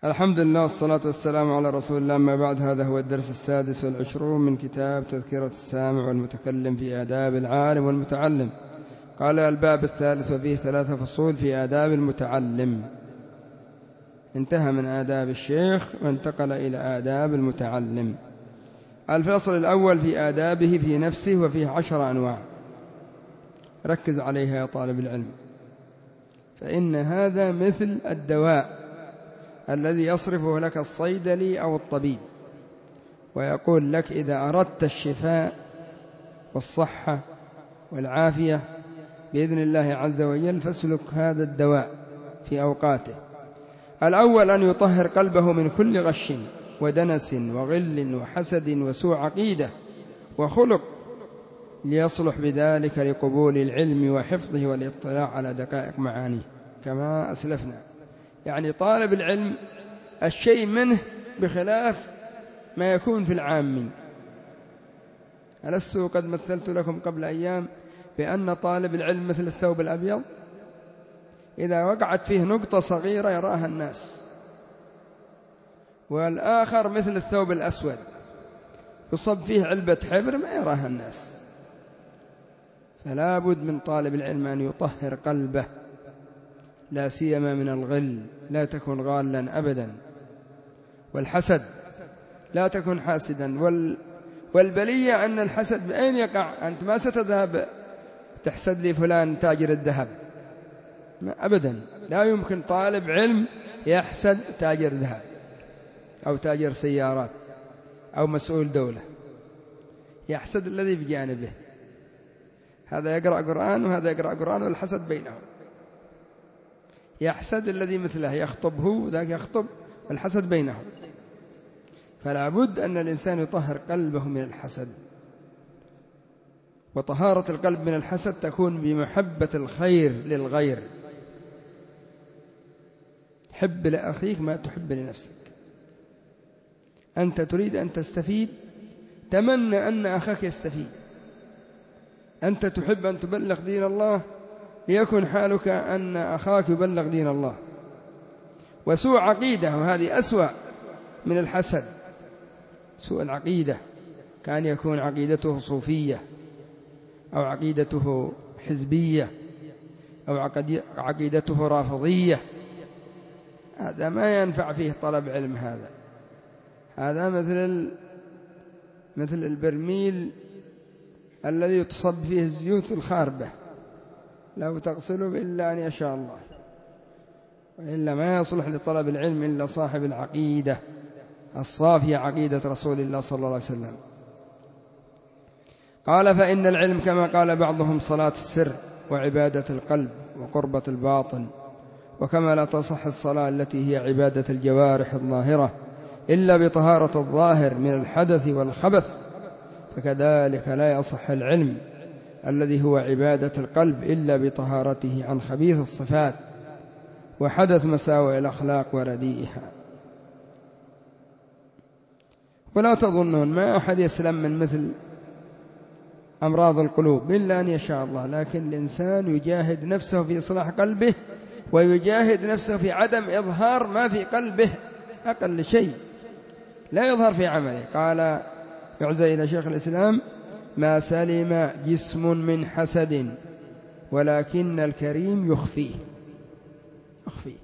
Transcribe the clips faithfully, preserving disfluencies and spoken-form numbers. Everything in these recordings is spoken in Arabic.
الحمد لله والصلاة والسلام على رسول الله. أما بعد، هذا هو الدرس السادس والعشرون من كتاب تذكرة السامع والمتكلم في آداب العالم والمتعلم. قال الباب الثالث وفيه ثلاثة فصول في آداب المتعلم. انتهى من آداب الشيخ وانتقل إلى آداب المتعلم. الفصل الأول في آدابه في نفسه، وفيه عشر أنواع، ركز عليها يا طالب العلم، فإن هذا مثل الدواء الذي يصرفه لك الصيدلي أو الطبيب ويقول لك إذا أردت الشفاء والصحة والعافية بإذن الله عز وجل فاسلك هذا الدواء في أوقاته. الأول أن يطهر قلبه من كل غش ودنس وغل وحسد وسوء عقيدة وخلق، ليصلح بذلك لقبول العلم وحفظه والاطلاع على دقائق معانيه كما أسلفنا. يعني طالب العلم الشيء منه بخلاف ما يكون في العامي. ألست قد مثلت لكم قبل أيام بأن طالب العلم مثل الثوب الأبيض، إذا وقعت فيه نقطة صغيرة يراها الناس، والآخر مثل الثوب الأسود يصب فيه علبة حبر ما يراها الناس. فلا بد من طالب العلم أن يطهر قلبه، لا سيما من الغل، لا تكن غالا أبدا، والحسد لا تكن حاسدا. وال والبلية أن الحسد بأين يقع؟ أنت ما ستذهب تحسد لي فلان تاجر الذهب أبدا، لا يمكن طالب علم يحسد تاجر ذهب أو تاجر سيارات أو مسؤول دولة، يحسد الذي بجانبه، هذا يقرأ قرآن وهذا يقرأ قرآن والحسد بينهم. يحسد الذي مثله، يخطب هو ذاك يخطب، والحسد بينهم. فلا بد أن الإنسان يطهر قلبه من الحسد، وطهارة القلب من الحسد تكون بمحبة الخير للغير. حب لأخيك ما تحب لنفسك. أنت تريد أن تستفيد، تمنى أن أخاك يستفيد. أنت تحب أن تبلغ دين الله، ليكن حالك أن أخاك يبلغ دين الله. وسوء عقيدة، وهذه أسوأ من الحسد، سوء العقيدة، كان يكون عقيدته صوفية أو عقيدته حزبية أو عقيدته رافضية، هذا ما ينفع فيه طلب علم. هذا هذا مثل مثل البرميل الذي تصب فيه الزيوت الخاربة، لو تغسله إلا أن يشاء الله، وإلا ما يصلح لطلب العلم إلا صاحب العقيدة الصافية، عقيدة رسول الله صلى الله عليه وسلم. قال فإن العلم كما قال بعضهم صلاة السر وعبادة القلب وقربة الباطن، وكما لا تصح الصلاة التي هي عبادة الجوارح الظاهرة إلا بطهارة الظاهر من الحدث والخبث، فكذلك لا يصح العلم الذي هو عبادة القلب إلا بطهارته عن خبيث الصفات وحدث مساوئ الأخلاق ورديئها. ولا تظنون ما أحد يسلم من مثل أمراض القلوب إلا أن يشاء الله، لكن الإنسان يجاهد نفسه في إصلاح قلبه، ويجاهد نفسه في عدم إظهار ما في قلبه أقل شيء لا يظهر في عمله. قال يعزى إلى شيخ الإسلام: ما سلم جسم من حسد ولكن الكريم يخفيه يخفيه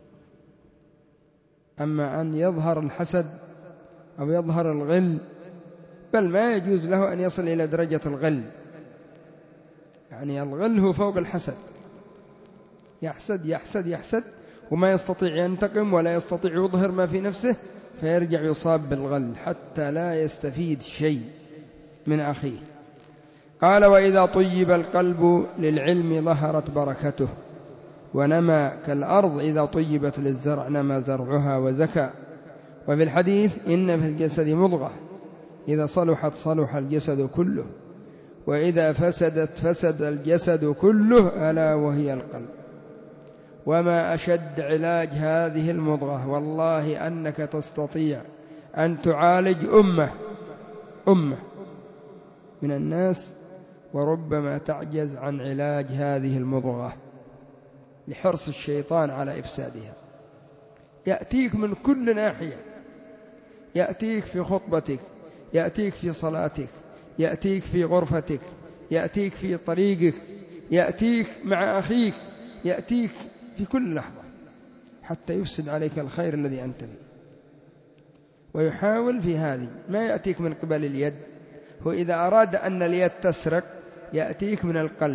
أما أن يظهر الحسد أو يظهر الغل، بل ما يجوز له أن يصل إلى درجة الغل. يعني الغل هو فوق الحسد، يحسد يحسد يحسد وما يستطيع ينتقم ولا يستطيع يظهر ما في نفسه، فيرجع يصاب بالغل حتى لا يستفيد شيء من أخيه. قال: وإذا طيب القلب للعلم ظهرت بركته ونمى، كالأرض إذا طيبت للزرع نمى زرعها وزكى. وفي الحديث: إن في الجسد مضغة إذا صلحت صلح الجسد كله، وإذا فسدت فسد الجسد كله، ألا وهي القلب. وما أشد علاج هذه المضغة، والله أنك تستطيع أن تعالج أمة أمة من الناس، وربما تعجز عن علاج هذه المضغة لحرص الشيطان على إفسادها. يأتيك من كل ناحية، يأتيك في خطبتك، يأتيك في صلاتك، يأتيك في غرفتك، يأتيك في طريقك، يأتيك مع أخيك، يأتيك في كل لحظة حتى يفسد عليك الخير الذي أنت فيه. ويحاول في هذه، ما يأتيك من قبل اليد، هو إذا أراد أن اليد تسرق يأتيك من القلب،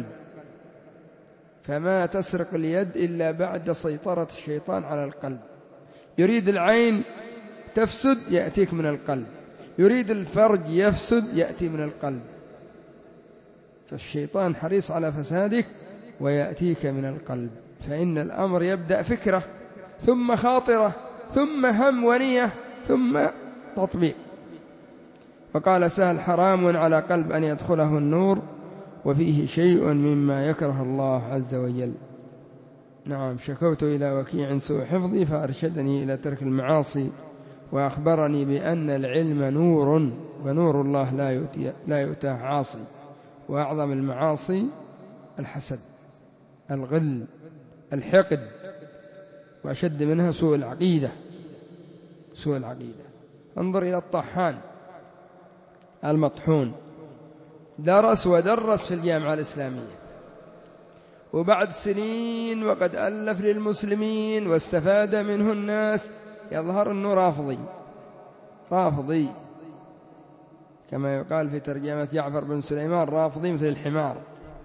فما تسرق اليد إلا بعد سيطرة الشيطان على القلب. يريد العين تفسد يأتيك من القلب، يريد الفرج يفسد يأتي من القلب، فالشيطان حريص على فسادك ويأتيك من القلب. فإن الأمر يبدأ فكرة ثم خاطرة ثم هم ونية ثم تطبيق. وقال سهل: حرام على قلب أن يدخله النور وفيه شيء مما يكره الله عز وجل. نعم، شكوت إلى وكيع سوء حفظي فأرشدني إلى ترك المعاصي، وأخبرني بأن العلم نور ونور الله لا يؤتي لا يؤتاه عاصي، وأعظم المعاصي الحسد، الغل، الحقد، وأشد منها سوء العقيدة. سوء العقيدة. انظر إلى الطحان المطحون، درس ودرس في الجامعة الإسلامية، وبعد سنين وقد ألف للمسلمين واستفاد منه الناس، يظهر أنه رافضي رافضي كما يقال في ترجمة جعفر بن سليمان: رافضي مثل الحمار.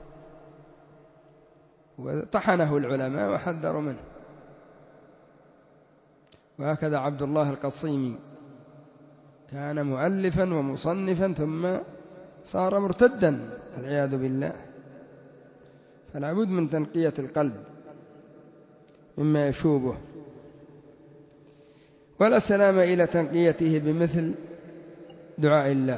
وطحنه العلماء وحذروا منه. وهكذا عبد الله القصيمي كان مؤلفا ومصنفا ثم صار مرتدا والعياذ بالله. فلا بد من تنقية القلب مما يشوبه، ولا سلام إلى تنقيته بمثل دعاء الله: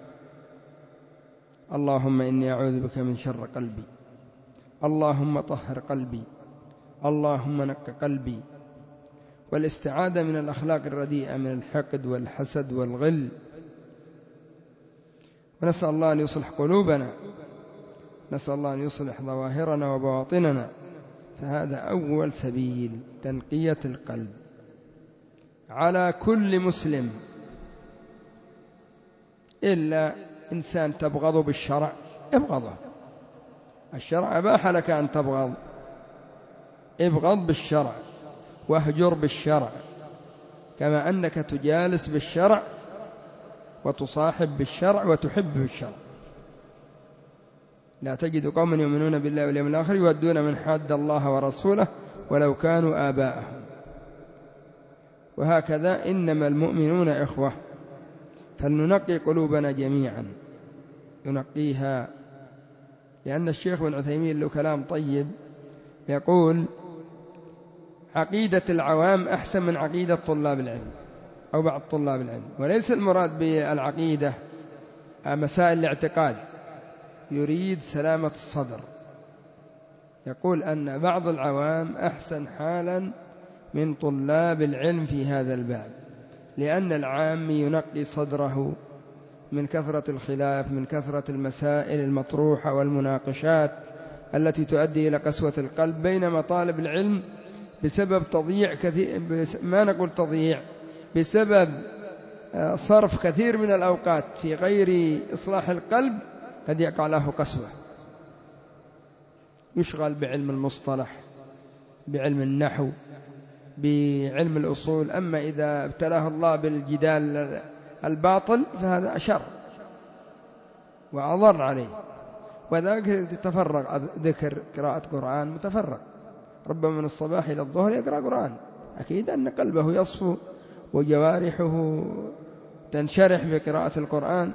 اللهم إني أعوذ بك من شر قلبي، اللهم طهر قلبي، اللهم نق قلبي. والاستعاذة من الأخلاق الرديئة من الحقد والحسد والغل. ونسأل الله أن يصلح قلوبنا، نسأل الله أن يصلح ظواهرنا وبواطننا، فهذا أول سبيل تنقية القلب. على كل مسلم إلا إنسان تبغض بالشرع ابغضه، الشرع أباح لك أن تبغض، ابغض بالشرع واهجر بالشرع، كما أنك تجالس بالشرع وتصاحب بالشرع وتحب بالشرع. لا تجد قوما يؤمنون بالله واليوم الآخر يودون من حاد الله ورسوله ولو كانوا آباءهم. وهكذا إنما المؤمنون إخوة، فلننقي قلوبنا جميعا، ينقيها. لأن الشيخ بن عثيمين له كلام طيب يقول: عقيدة العوام أحسن من عقيدة طلاب العلم أو بعض طلاب العلم. وليس المراد بالعقيدة مسائل الاعتقاد، يريد سلامة الصدر. يقول أن بعض العوام أحسن حالا من طلاب العلم في هذا الباب، لأن العام ينقي صدره من كثرة الخلاف، من كثرة المسائل المطروحة والمناقشات التي تؤدي إلى قسوة القلب، بينما طالب العلم بسبب تضييع كثير، ما نقول تضييع، بسبب صرف كثير من الأوقات في غير إصلاح القلب قد يقع له قسوة، يشغل بعلم المصطلح، بعلم النحو، بعلم الأصول. أما إذا ابتلاه الله بالجدال الباطل فهذا أشر وأضر عليه. وذلك يتفرغ ذكر قراءة قرآن متفرغ، ربما من الصباح إلى الظهر يقرأ قرآن، أكيد أن قلبه يصفو وجوارحه تنشرح بقراءة القرآن،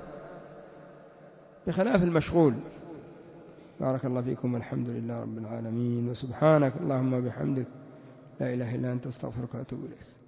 بخلاف المشغول. بارك الله فيكم، والحمد لله رب العالمين، وسبحانك اللهم وبحمدك، لا إله إلا أنت، استغفرك وأتوب إليك.